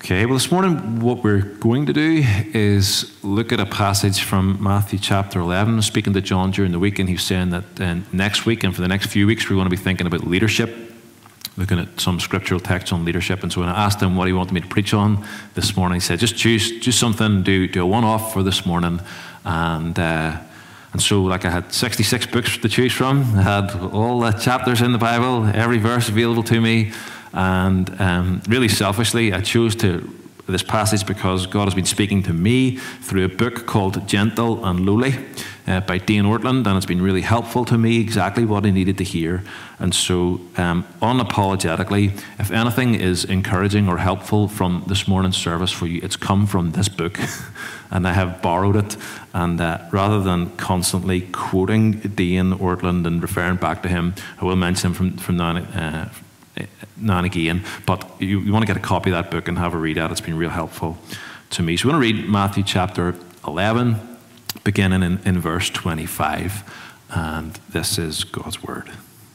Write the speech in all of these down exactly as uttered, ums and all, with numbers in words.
Okay, well, this morning what we're going to do is look at a passage from Matthew chapter eleven. Speaking to John during the week, and he's saying that uh, next week and for the next few weeks we're going to be thinking about leadership, looking at some scriptural text on leadership. And so when I asked him what he wanted me to preach on this morning, he said, just choose, choose something, do, do a one-off for this morning. And uh, and so like I had sixty-six books to choose from. I had all the chapters in the Bible, every verse available to me. And um, really selfishly, I chose to this passage because God has been speaking to me through a book called Gentle and Lowly uh, by Dane Ortland, and it's been really helpful to me, exactly what I needed to hear. And so, um, unapologetically, if anything is encouraging or helpful from this morning's service for you, it's come from this book, and I have borrowed it. And uh, rather than constantly quoting Dane Ortland and referring back to him, I will mention him from from now. Uh, now and again, but you, you want to get a copy of that book and have a read at it. It's been real helpful to me. So we're going to read Matthew chapter eleven, beginning in, in verse twenty-five, and this is God's word.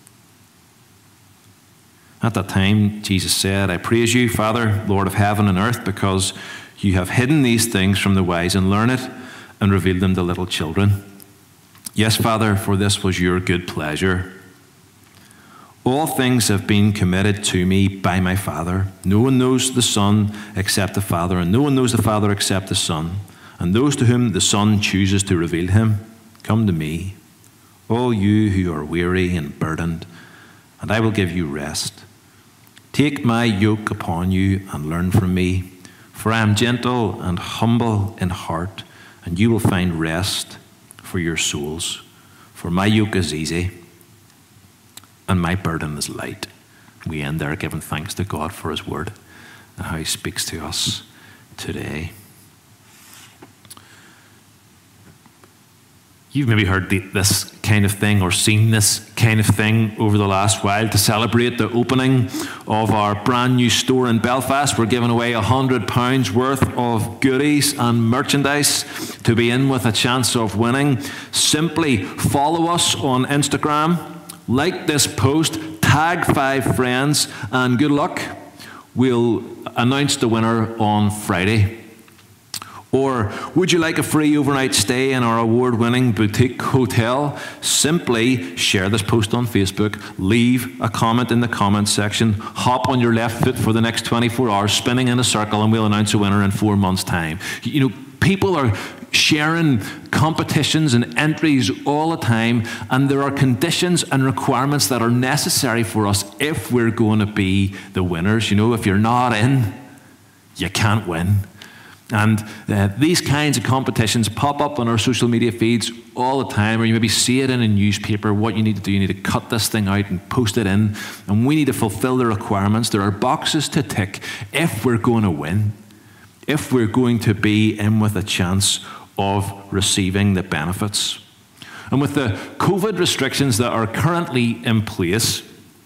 At that time, Jesus said, I praise you, Father, Lord of heaven and earth, because you have hidden these things from the wise and learned and revealed them to little children. Yes, Father, for this was your good pleasure. All things have been committed to me by my Father. No one knows the Son except the Father, and no one knows the Father except the Son, and those to whom the Son chooses to reveal him. Come to me, all you who are weary and burdened, and I will give you rest. Take my yoke upon you and learn from me, for I am gentle and humble in heart, and you will find rest for your souls. For my yoke is easy, and my burden is light. We end there giving thanks to God for his word and how he speaks to us today. You've maybe heard the, this kind of thing or seen this kind of thing over the last while. To celebrate the opening of our brand new store in Belfast, we're giving away one hundred pounds worth of goodies and merchandise to be in with a chance of winning. Simply follow us on Instagram, like this post, tag five friends, and good luck. We'll announce the winner on Friday. Or would you like a free overnight stay in our award-winning boutique hotel? Simply share this post on Facebook, leave a comment in the comments section, hop on your left foot for the next twenty-four hours, spinning in a circle, and we'll announce a winner in four months' time. You know, people are sharing competitions and entries all the time, and there are conditions and requirements that are necessary for us if we're going to be the winners. You know, if you're not in, you can't win. And uh, these kinds of competitions pop up on our social media feeds all the time, or you maybe see it in a newspaper. What you need to do, you need to cut this thing out and post it in, and we need to fulfill the requirements. There are boxes to tick if we're going to win, if we're going to be in with a chance of receiving the benefits. And with the COVID restrictions that are currently in place,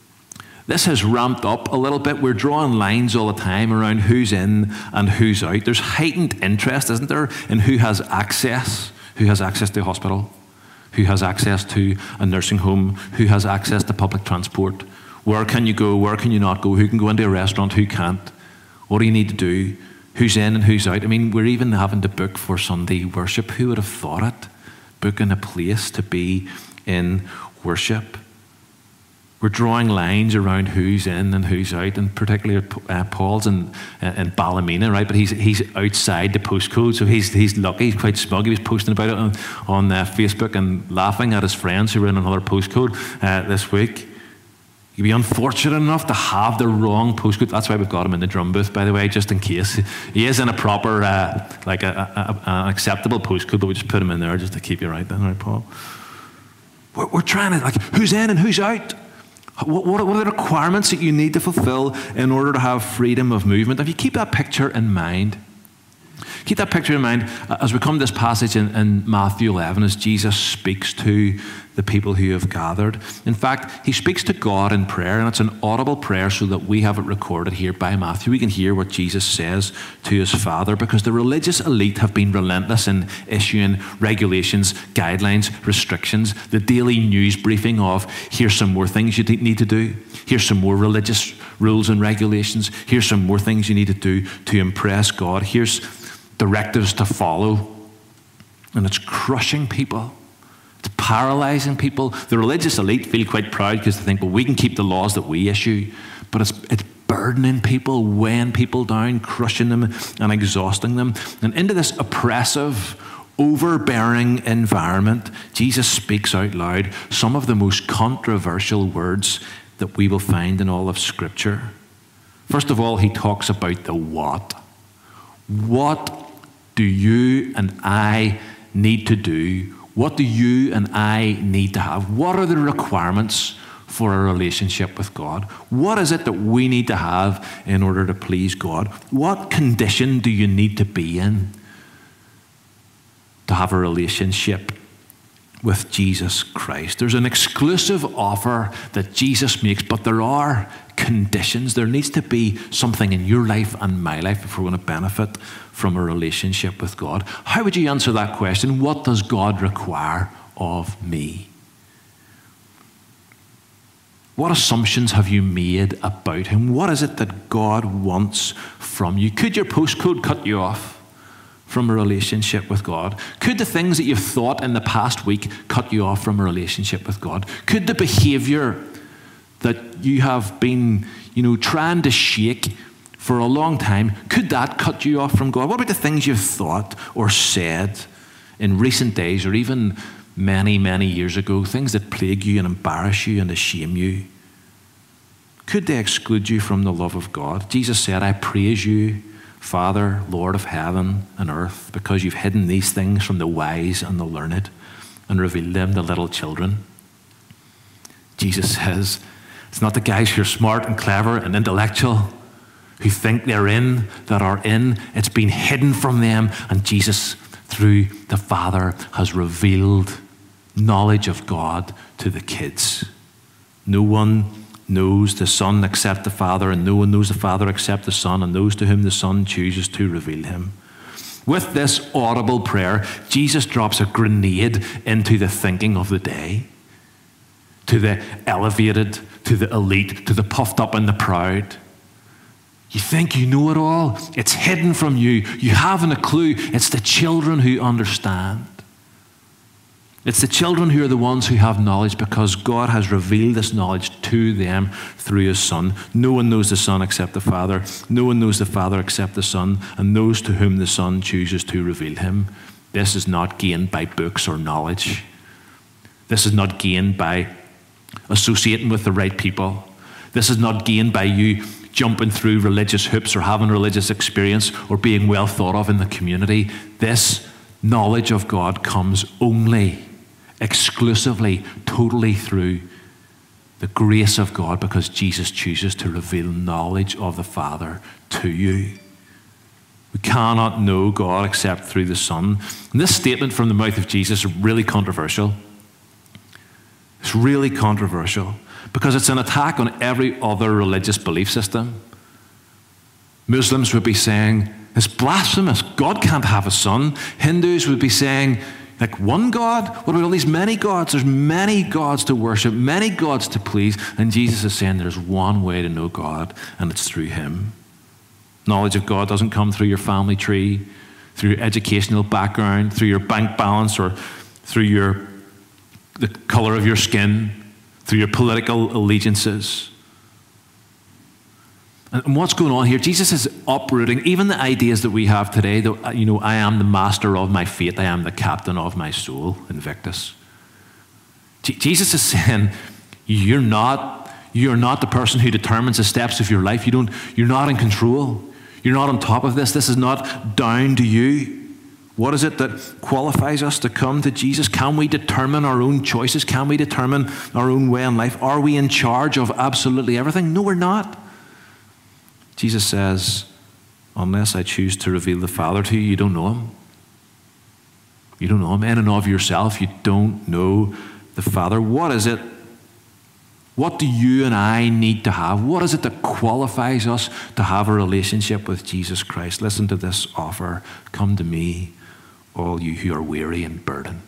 this has ramped up a little bit. We're drawing lines all the time around who's in and who's out. There's heightened interest, isn't there, in who has access, who has access to a hospital, who has access to a nursing home, who has access to public transport. Where can you go? Where can you not go? Who can go into a restaurant? Who can't? What do you need to do? Who's in and who's out? I mean, we're even having to book for Sunday worship. Who would have thought it? Booking a place to be in worship. We're drawing lines around who's in and who's out, and particularly uh, Paul's in, uh, in Ballymena, right? But he's he's outside the postcode, so he's he's lucky. He's quite smug. He was posting about it on, on uh, Facebook and laughing at his friends who were in another postcode uh, this week. You'd be unfortunate enough to have the wrong postcode. That's why we've got him in the drum booth, by the way, just in case. He is in a proper, uh, like a, a, a, an acceptable postcode, but we just put him in there just to keep you right then, right, Paul? We're, we're trying to, like, who's in and who's out? What, what are the requirements that you need to fulfill in order to have freedom of movement? If you keep that picture in mind, keep that picture in mind as we come to this passage in, in Matthew eleven, as Jesus speaks to the people who have gathered. In fact, he speaks to God in prayer, and it's an audible prayer so that we have it recorded here by Matthew. We can hear what Jesus says to his Father, because the religious elite have been relentless in issuing regulations, guidelines, restrictions, the daily news briefing of here's some more things you need to do, here's some more religious rules and regulations. Here's some more things you need to do to impress God. Here's directives to follow. And it's crushing people. It's paralyzing people. The religious elite feel quite proud because they think, well, we can keep the laws that we issue. But it's, it's burdening people, weighing people down, crushing them and exhausting them. And into this oppressive, overbearing environment, Jesus speaks out loud some of the most controversial words that we will find in all of Scripture. First of all, he talks about the what. What do you and I need to do? What do you and I need to have? What are the requirements for a relationship with God? What is it that we need to have in order to please God? What condition do you need to be in to have a relationship with Jesus Christ? There's an exclusive offer that Jesus makes, but there are conditions. There needs to be something in your life and my life if we're going to benefit from a relationship with God. How would you answer that question? What does God require of me? What assumptions have you made about him? What is it that God wants from you? Could your postcode cut you off from a relationship with God? Could the things that you've thought in the past week cut you off from a relationship with God? Could the behavior that you have been, you know, trying to shake for a long time, could that cut you off from God? What about the things you've thought or said in recent days or even many, many years ago, things that plague you and embarrass you and shame you? Could they exclude you from the love of God? Jesus said, I praise you, Father, Lord of heaven and earth, because you've hidden these things from the wise and the learned and revealed them to little children. Jesus says, it's not the guys who are smart and clever and intellectual who think they're in that are in. It's been hidden from them, and Jesus, through the Father, has revealed knowledge of God to the kids. No one knows the Son except the Father, and no one knows the Father except the Son, and those to whom the Son chooses to reveal him. With this audible prayer, Jesus drops a grenade into the thinking of the day, to the elevated, to the elite, to the puffed up and the proud. You think you know it all. It's hidden from you. You haven't a clue. It's the children who understand. It's the children who are the ones who have knowledge because God has revealed this knowledge to them through his Son. No one knows the Son except the Father. No one knows the Father except the Son, and those to whom the Son chooses to reveal him. This is not gained by books or knowledge. This is not gained by associating with the right people. This is not gained by you jumping through religious hoops or having a religious experience or being well thought of in the community. This knowledge of God comes only, exclusively, totally through the grace of God, because Jesus chooses to reveal knowledge of the Father to you. We cannot know God except through the Son. And this statement from the mouth of Jesus is really controversial. It's really controversial because it's an attack on every other religious belief system. Muslims would be saying, it's blasphemous. God can't have a son. Hindus would be saying, like, one God? What about all these many gods? There's many gods to worship, many gods to please. And Jesus is saying there's one way to know God, and it's through him. Knowledge of God doesn't come through your family tree, through your educational background, through your bank balance, or through your the color of your skin, through your political allegiances. And what's going on here? Jesus is uprooting even the ideas that we have today that, you know, I am the master of my fate, I am the captain of my soul, Invictus. J- Jesus is saying, you're not, you're not the person who determines the steps of your life. You don't, you're not in control. You're not on top of this. This is not down to you. What is it that qualifies us to come to Jesus? Can we determine our own choices? Can we determine our own way in life? Are we in charge of absolutely everything? No, we're not. Jesus says, unless I choose to reveal the Father to you, you don't know him. You don't know him. In and of yourself, you don't know the Father. What is it? What do you and I need to have? What is it that qualifies us to have a relationship with Jesus Christ? Listen to this offer. Come to me, all you who are weary and burdened,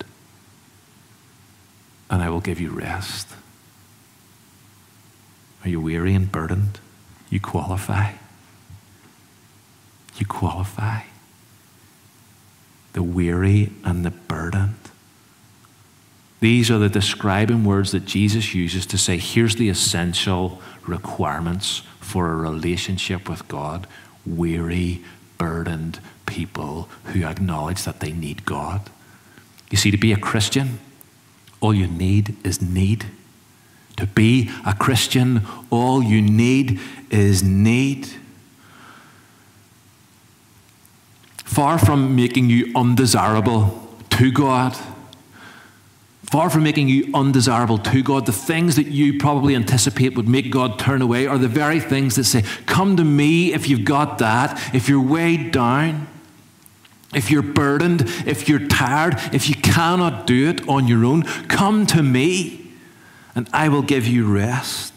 and I will give you rest. Are you weary and burdened? You qualify. You qualify. The weary and the burdened. These are the describing words that Jesus uses to say, here's the essential requirements for a relationship with God. Weary, burdened people who acknowledge that they need God. You see, to be a Christian, all you need is need. To be a Christian, all you need is need. Far from making you undesirable to God, far from making you undesirable to God, the things that you probably anticipate would make God turn away are the very things that say, come to me if you've got that, if you're weighed down, if you're burdened, if you're tired, if you cannot do it on your own, come to me and I will give you rest.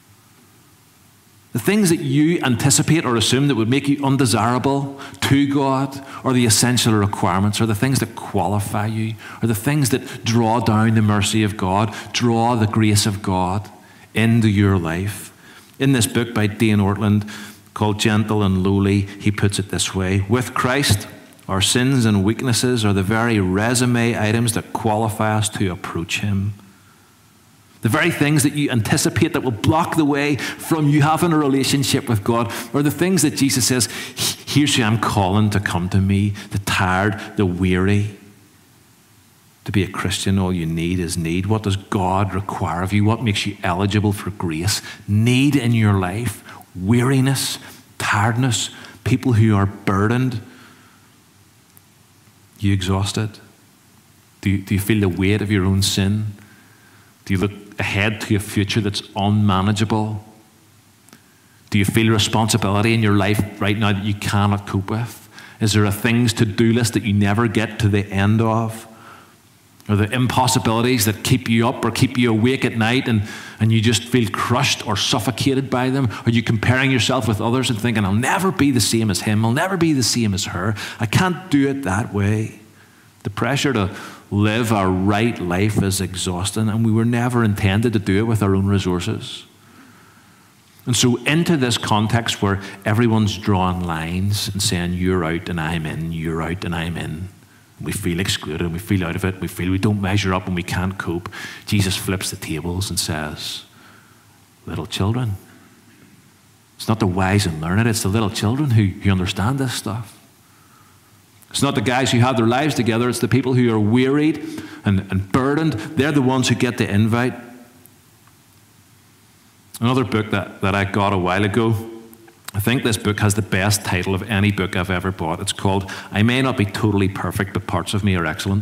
The things that you anticipate or assume that would make you undesirable to God are the essential requirements, are the things that qualify you, are the things that draw down the mercy of God, draw the grace of God into your life. In this book by Dane Ortland called Gentle and Lowly, he puts it this way: with Christ, our sins and weaknesses are the very resume items that qualify us to approach him. The very things that you anticipate that will block the way from you having a relationship with God are the things that Jesus says, here's who I'm calling to come to me, the tired, the weary. To be a Christian, all you need is need. What does God require of you? What makes you eligible for grace? Need in your life, weariness, tiredness, people who are burdened. You exhausted? Do you, do you feel the weight of your own sin? Do you look ahead to a future that's unmanageable? Do you feel responsibility in your life right now that you cannot cope with? Is there a things to do list that you never get to the end of? Are there impossibilities that keep you up or keep you awake at night and, and you just feel crushed or suffocated by them? Are you comparing yourself with others and thinking, I'll never be the same as him, I'll never be the same as her, I can't do it that way? The pressure to live a right life is exhausting, and we were never intended to do it with our own resources. And so into this context where everyone's drawing lines and saying, you're out and I'm in, you're out and I'm in, we feel excluded and we feel out of it, we feel we don't measure up and we can't cope, Jesus flips the tables and says, little children. It's not the wise and learned, it's the little children who, who understand this stuff. It's not the guys who have their lives together, it's the people who are wearied and, and burdened. They're the ones who get the invite. Another book that, that I got a while ago, I think this book has the best title of any book I've ever bought. It's called I May Not Be Totally Perfect, But Parts of Me Are Excellent,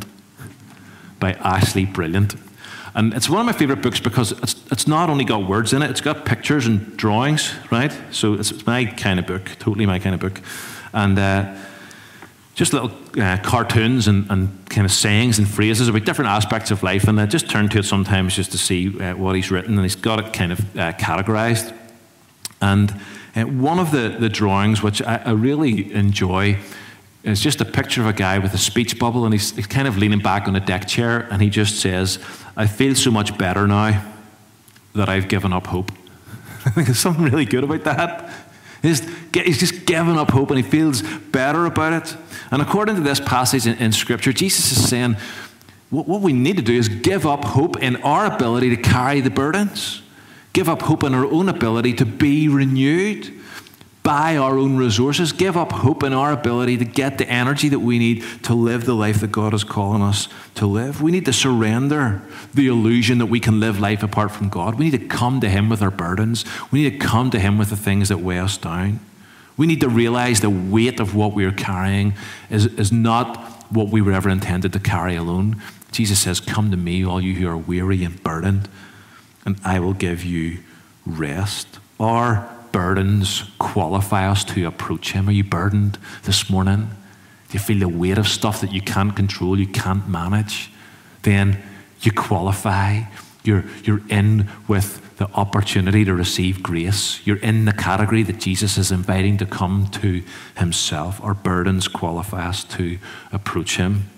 by Ashley Brilliant. And it's one of my favorite books because it's it's not only got words in it, it's got pictures and drawings, right? So it's, it's my kind of book, totally my kind of book. And uh, just little uh, cartoons and, and kind of sayings and phrases about different aspects of life. And I just turn to it sometimes just to see uh, what he's written. And he's got it kind of uh, categorized. And uh, one of the, the drawings, which I, I really enjoy, is just a picture of a guy with a speech bubble. And he's, he's kind of leaning back on a deck chair. And he just says, I feel so much better now that I've given up hope. I think there's something really good about that. He's, he's just given up hope and he feels better about it. And according to this passage in, in Scripture, Jesus is saying what, what we need to do is give up hope in our ability to carry the burdens. Give up hope in our own ability to be renewed by our own resources. Give up hope in our ability to get the energy that we need to live the life that God is calling us to live. We need to surrender the illusion that we can live life apart from God. We need to come to him with our burdens. We need to come to him with the things that weigh us down. We need to realize the weight of what we are carrying is, is not what we were ever intended to carry alone. Jesus says, come to me, all you who are weary and burdened, and I will give you rest. Our burdens qualify us to approach him. Are you burdened this morning? Do you feel the weight of stuff that you can't control, you can't manage? Then you qualify. You're, you're in with the opportunity to receive grace. You're in the category that Jesus is inviting to come to himself. Our burdens qualify us to approach him.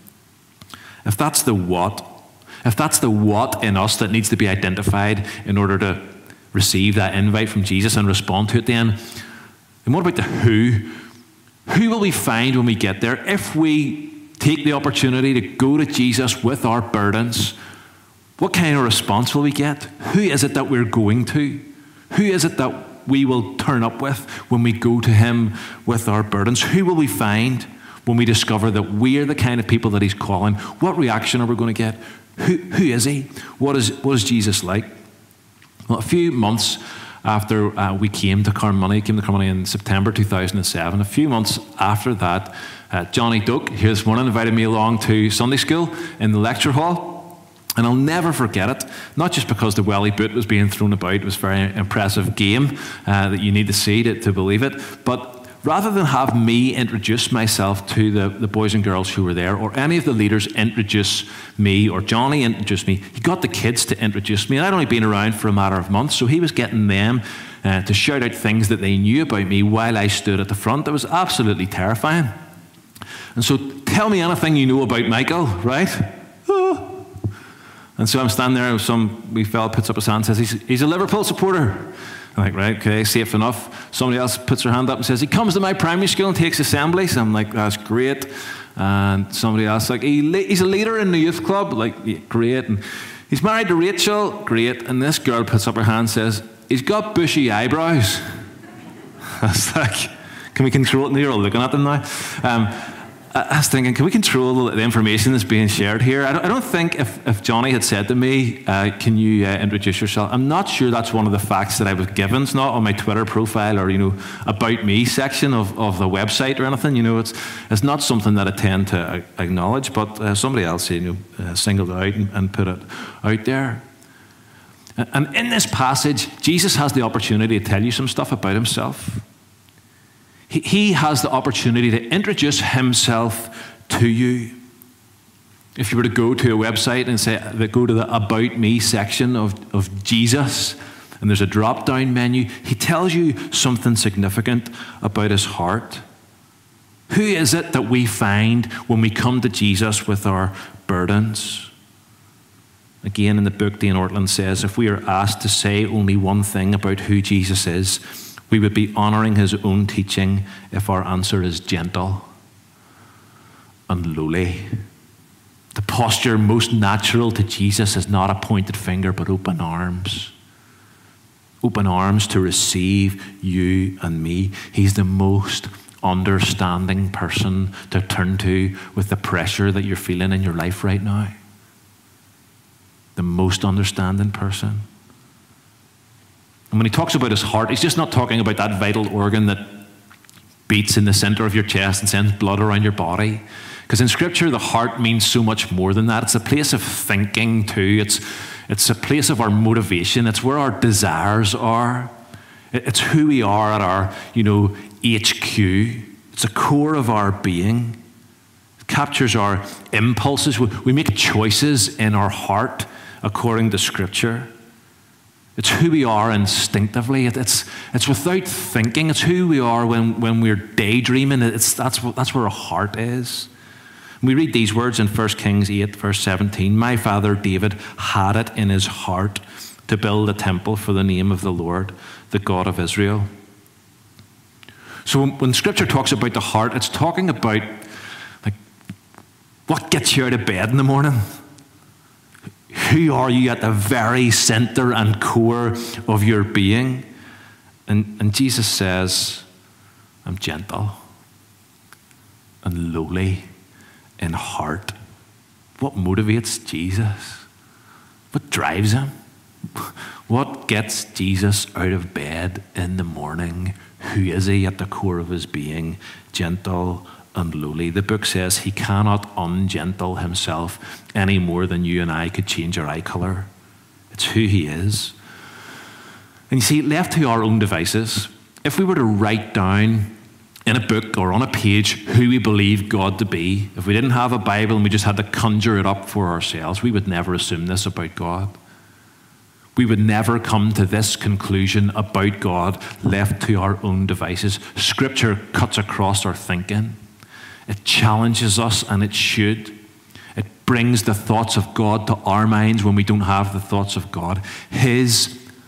If that's the what, if that's the what in us that needs to be identified in order to receive that invite from Jesus and respond to it then? And what about the who? Who will we find when we get there? If we take the opportunity to go to Jesus with our burdens, what kind of response will we get? Who is it that we're going to? Who is it that we will turn up with when we go to him with our burdens? Who will we find when we discover that we are the kind of people that he's calling? What reaction are we going to get? Who, who is he? What is, what is Jesus like? Well, a few months after uh, we came to Carnmoney, came to Carnmoney in September two thousand seven, a few months after that, uh, Johnny Doak, here this morning, invited me along to Sunday school in the lecture hall. And I'll never forget it, not just because the welly boot was being thrown about, it was a very impressive game uh, that you need to see to, to believe it, but rather than have me introduce myself to the, the boys and girls who were there, or any of the leaders introduce me, or Johnny introduce me, he got the kids to introduce me. And I'd only been around for a matter of months, so he was getting them uh, to shout out things that they knew about me while I stood at the front. It was absolutely terrifying. And so, tell me anything you know about Michael, right? Oh. And so I'm standing there, and some wee fella puts up his hand and says, he's, he's a Liverpool supporter. I'm like, right, okay, safe enough. Somebody else puts their hand up and says, he comes to my primary school and takes assemblies. I'm like, that's great. And somebody else, like, he, he's a leader in the youth club. Like, yeah, great. And he's married to Rachel. Great. And this girl puts up her hand and says, he's got bushy eyebrows. I was like, can we control it? You're all looking at them now. Um, I was thinking, can we control the information that's being shared here? I don't, I don't think if, if Johnny had said to me, uh, can you uh, introduce yourself? I'm not sure that's one of the facts that I was given. It's not on my Twitter profile or, you know, about me section of, of the website or anything. You know, it's it's not something that I tend to uh, acknowledge, but uh, somebody else, you know, uh, singled it out and, and put it out there. And in this passage, Jesus has the opportunity to tell you some stuff about himself. He has the opportunity to introduce himself to you. If you were to go to a website and say, go to the About Me section of, of Jesus, and there's a drop-down menu, he tells you something significant about his heart. Who is it that we find when we come to Jesus with our burdens? Again, in the book, Dane Ortland says, if we are asked to say only one thing about who Jesus is, we would be honoring his own teaching if our answer is gentle and lowly. The posture most natural to Jesus is not a pointed finger, but open arms. Open arms to receive you and me. He's the most understanding person to turn to with the pressure that you're feeling in your life right now. The most understanding person. And when he talks about his heart, he's just not talking about that vital organ that beats in the center of your chest and sends blood around your body. Because in Scripture, the heart means so much more than that. It's a place of thinking too. It's, it's a place of our motivation. It's where our desires are. It's who we are at our, you know, H Q. It's the core of our being. It captures our impulses. We, we make choices in our heart according to Scripture. It's who we are instinctively. It's, it's without thinking. It's who we are when, when we're daydreaming. It's, that's, that's where our heart is. We read these words in First Kings eight, verse seventeen. My father David had it in his heart to build a temple for the name of the Lord, the God of Israel. So when, when Scripture talks about the heart, it's talking about like what gets you out of bed in the morning. Who are you at the very center and core of your being? And, and Jesus says, I'm gentle and lowly in heart. What motivates Jesus? What drives him? What gets Jesus out of bed in the morning? Who is he at the core of his being? Gentle and lowly. The book says he cannot ungentle himself any more than you and I could change our eye color. It's who he is. And you see, left to our own devices, if we were to write down in a book or on a page who we believe God to be, if we didn't have a Bible and we just had to conjure it up for ourselves, we would never assume this about God. We would never come to this conclusion about God left to our own devices. Scripture cuts across our thinking. It challenges us, and it should. It brings the thoughts of God to our minds when we don't have the thoughts of God. His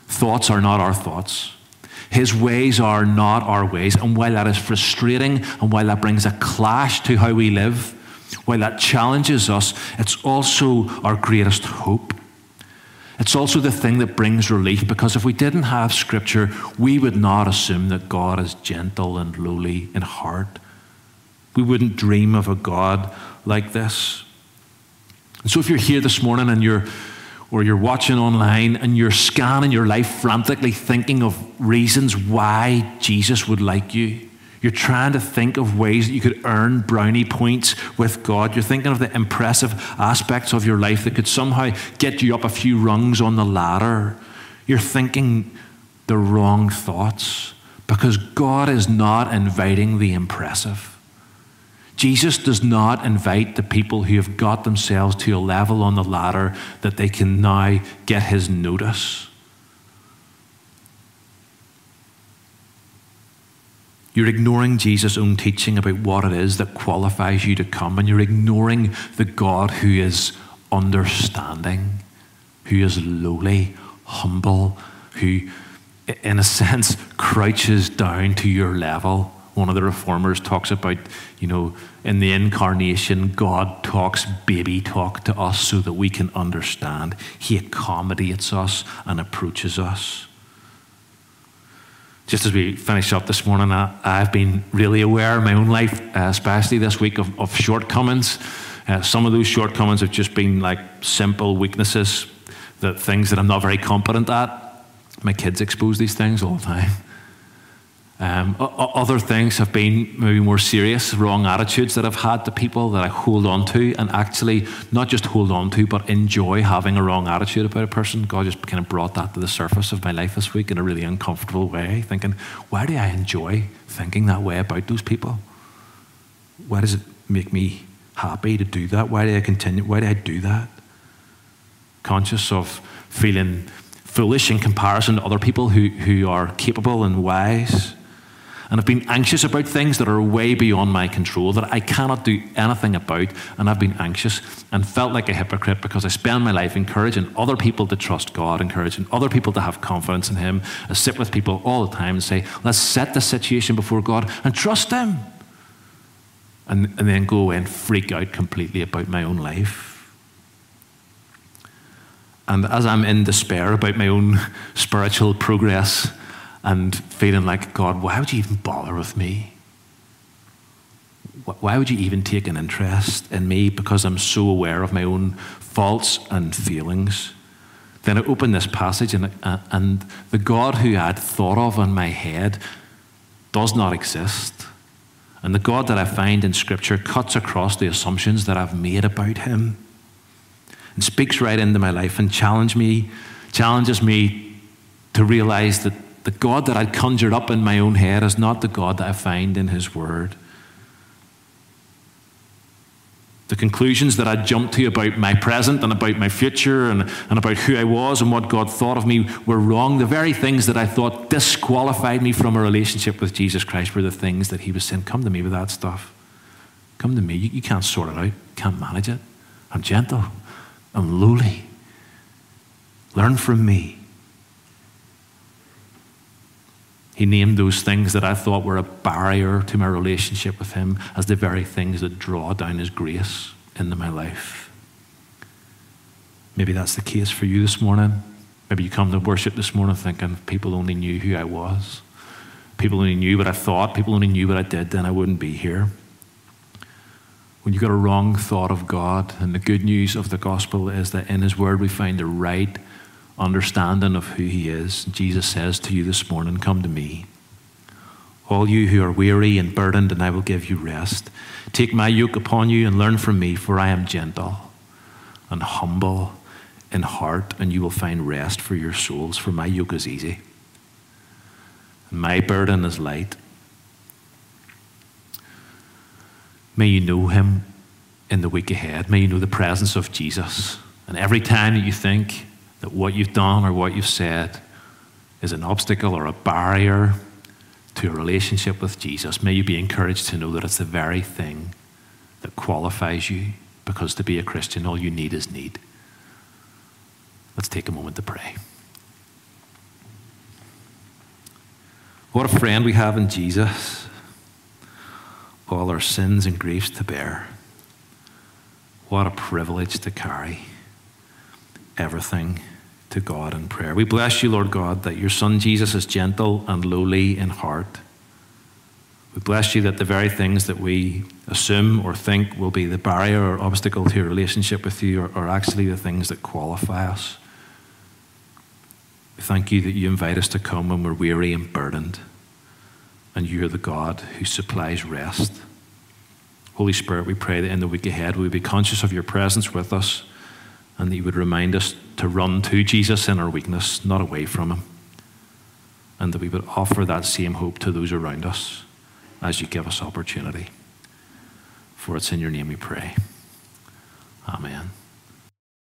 thoughts are not our thoughts. His ways are not our ways. And while that is frustrating, and while that brings a clash to how we live, while that challenges us, it's also our greatest hope. It's also the thing that brings relief, because if we didn't have Scripture, we would not assume that God is gentle and lowly in heart. We wouldn't dream of a God like this. And so if you're here this morning and you're or you're watching online and you're scanning your life frantically thinking of reasons why Jesus would like you, you're trying to think of ways that you could earn brownie points with God. You're thinking of the impressive aspects of your life that could somehow get you up a few rungs on the ladder. You're thinking the wrong thoughts, because God is not inviting the impressive. Jesus does not invite the people who have got themselves to a level on the ladder that they can now get his notice. You're ignoring Jesus' own teaching about what it is that qualifies you to come, and you're ignoring the God who is understanding, who is lowly, humble, who, in a sense, crouches down to your level. One of the reformers talks about, you know, in the incarnation, God talks baby talk to us so that we can understand. He accommodates us and approaches us. Just as we finish up this morning, I, I've been really aware in my own life, uh, especially this week, of, of shortcomings. Uh, some of those shortcomings have just been like simple weaknesses, that things that I'm not very competent at. My kids expose these things all the time. Um, other things have been maybe more serious, wrong attitudes that I've had to people that I hold on to, and actually not just hold on to, but enjoy having a wrong attitude about a person. God just kind of brought that to the surface of my life this week in a really uncomfortable way, thinking, why do I enjoy thinking that way about those people? Why does it make me happy to do that? Why do I continue? Why do I do that? Conscious of feeling foolish in comparison to other people who, who are capable and wise. And I've been anxious about things that are way beyond my control, that I cannot do anything about, and I've been anxious and felt like a hypocrite because I spend my life encouraging other people to trust God, encouraging other people to have confidence in him. I sit with people all the time and say, let's set the situation before God and trust him. And, and then go away and freak out completely about my own life. And as I'm in despair about my own spiritual progress, and feeling like, God, why would you even bother with me? Why would you even take an interest in me? Because I'm so aware of my own faults and feelings. Then I open this passage, and, and the God who I'd thought of in my head does not exist. And the God that I find in Scripture cuts across the assumptions that I've made about him and speaks right into my life and challenge me, challenges me to realize that the God that I'd conjured up in my own head is not the God that I find in his word. The conclusions that I jumped to about my present and about my future and, and about who I was and what God thought of me were wrong. The very things that I thought disqualified me from a relationship with Jesus Christ were the things that he was saying, come to me with that stuff. Come to me. You, you can't sort it out. You can't manage it. I'm gentle. I'm lowly. Learn from me. He named those things that I thought were a barrier to my relationship with him as the very things that draw down his grace into my life. Maybe that's the case for you this morning. Maybe you come to worship this morning thinking, people only knew who I was. People only knew what I thought. People only knew what I did, then I wouldn't be here. When you've got a wrong thought of God, and the good news of the gospel is that in his word we find the right understanding of who he is. Jesus says to you this morning, come to me, all you who are weary and burdened, and I will give you rest. Take my yoke upon you and learn from me, for I am gentle and humble in heart, and you will find rest for your souls, for my yoke is easy and my burden is light. May you know him in the week ahead. May you know the presence of Jesus, and every time that you think that what you've done or what you've said is an obstacle or a barrier to a relationship with Jesus, may you be encouraged to know that it's the very thing that qualifies you, because to be a Christian, all you need is need. Let's take a moment to pray. What a friend we have in Jesus. All our sins and griefs to bear. What a privilege to carry everything to God in prayer. We bless you, Lord God, that your Son Jesus is gentle and lowly in heart. We bless you that the very things that we assume or think will be the barrier or obstacle to your relationship with you are, are actually the things that qualify us. We thank you that you invite us to come when we're weary and burdened, and you're the God who supplies rest. Holy Spirit, we pray that in the week ahead we would be conscious of your presence with us, and that you would remind us to run to Jesus in our weakness, not away from him, and that we would offer that same hope to those around us as you give us opportunity. For it's in your name we pray. Amen.